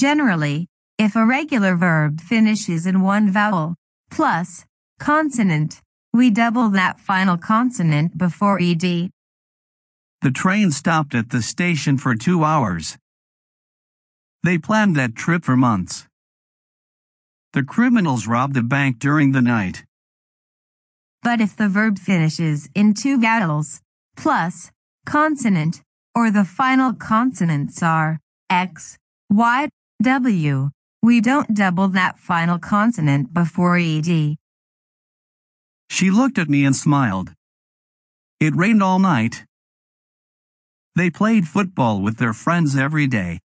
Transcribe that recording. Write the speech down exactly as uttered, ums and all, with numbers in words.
Generally, if a regular verb finishes in one vowel plus consonant, we double that final consonant before ed. The train stopped at the station for two hours. They planned that trip for months. The criminals robbed a bank during the night. But if the verb finishes in two vowels plus consonant, or the final consonants are X, Y, W, we don't double that final consonant before ed. She looked at me and smiled. It rained all night. They played football with their friends every day.